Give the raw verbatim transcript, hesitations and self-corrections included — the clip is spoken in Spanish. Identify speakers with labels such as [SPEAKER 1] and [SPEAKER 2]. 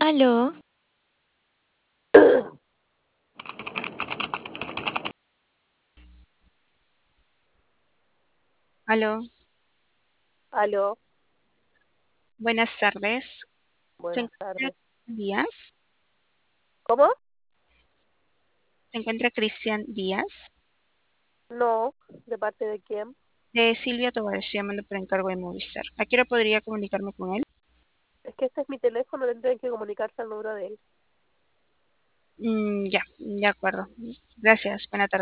[SPEAKER 1] Aló, aló,
[SPEAKER 2] Aló,
[SPEAKER 1] buenas tardes. ¿Se
[SPEAKER 2] buenas
[SPEAKER 1] encuentra
[SPEAKER 2] tardes.
[SPEAKER 1] Díaz?
[SPEAKER 2] ¿Cómo?
[SPEAKER 1] ¿Se encuentra Cristian Díaz?
[SPEAKER 2] No, ¿de parte de quién?
[SPEAKER 1] De Silvia Tobar, estoy llamando por encargo de Movistar. ¿A qué hora podría comunicarme con él?
[SPEAKER 2] Es que este es mi teléfono, tendré que comunicarse al número de él.
[SPEAKER 1] Mm, ya, de acuerdo. Gracias, buena tarde.